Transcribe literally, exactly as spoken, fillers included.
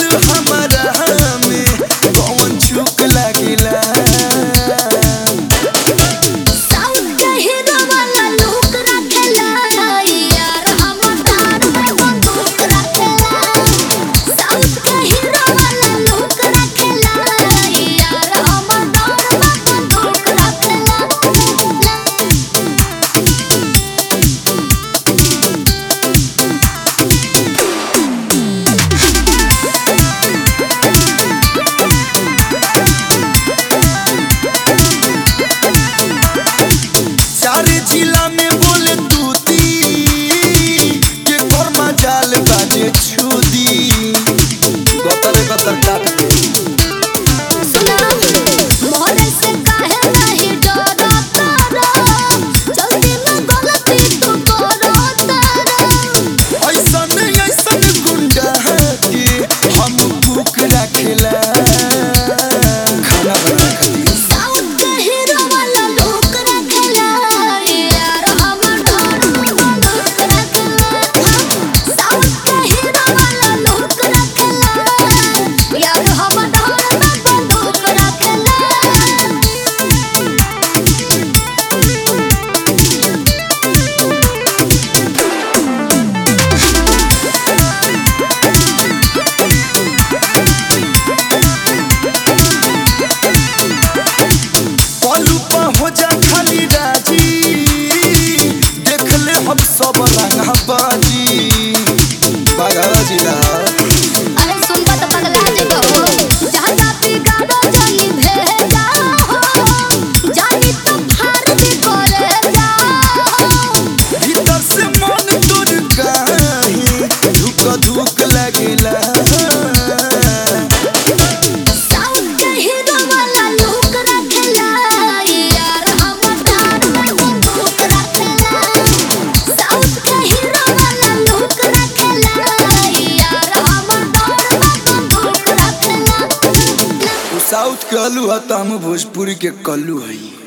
हमारा में कौन चूक लागेला। जिला में बोले तूती के कर्मा जाल बाजे छुदी गतर गतर काट दे। सुना मोरे से काहे नहीं डरो तारा जल्दी में गलती तू करो तारा। ऐसा नहीं ऐसा गुंडा के हम भूख रखेला खाना बना खाती। साउथ के हीरो वाला लोग रखेला यार हमर डर बंदूक रखेला। साउथ के हीरो वाला लोग रखेला यार हमर डर बंदूक रखेला। पलुपा हो जा खाली राजी देख ले हम सब रंगा बाजी बागा जिला। अरे सुनबा तो पगला जेबो जहां जाती गाड़ो जानी भेजा हो जानी तो फार भी करे जा। भीतर से मन तोड़ काहे धुक धुक लगेला। साउथ के हीरो वाला लोग रखेला यार हमर डर बंदूक रखेला। साउथ के हीरो वाला लोग रखेला यार हमर डर बंदूक रखेला। साउथ के आलू है तो हम भोजपुरी के कल्लू है।